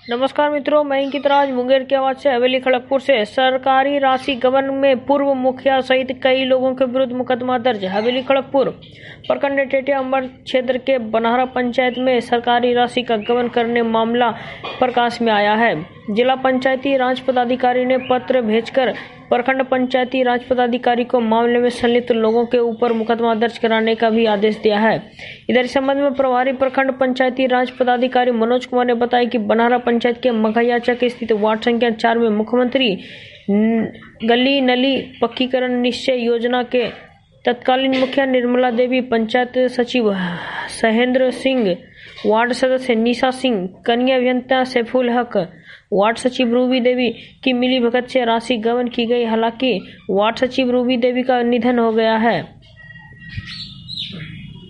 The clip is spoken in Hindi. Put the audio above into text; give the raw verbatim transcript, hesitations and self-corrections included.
नमस्कार मित्रों, मैं अंकित राज मुंगेर की आवाज से हवेली खड़गपुर से। सरकारी राशि गबन में पूर्व मुखिया सहित कई लोगों के विरुद्ध मुकदमा दर्ज। हवेली खड़गपुर प्रखंड टेटिया अंबर क्षेत्र के बनहरा पंचायत में सरकारी राशि का गबन करने मामला प्रकाश में आया है। जिला पंचायती राज पदाधिकारी ने पत्र भेजकर प्रखंड पंचायती राज पदाधिकारी को मामले में संलिप्त लोगों के ऊपर मुकदमा दर्ज कराने का भी आदेश दिया है। इधर इस संबंध में प्रभारी प्रखंड पंचायती राज पदाधिकारी मनोज कुमार ने बताया कि बनहरा पंचायत के मघैया चक स्थित वार्ड संख्या चार में मुख्यमंत्री गली नली पक्कीकरण निश्चय योजना के तत्कालीन मुखिया निर्मला देवी, पंचायत सचिव सहेंद्र सिंह, वार्ड सदस्य निशा सिंह, कन्या अभियंता सैफुल हक, वार्ड सचिव रूबी देवी की मिली भगत से राशि गबन की गई। हालांकि वार्ड सचिव रूबी देवी का निधन हो गया है।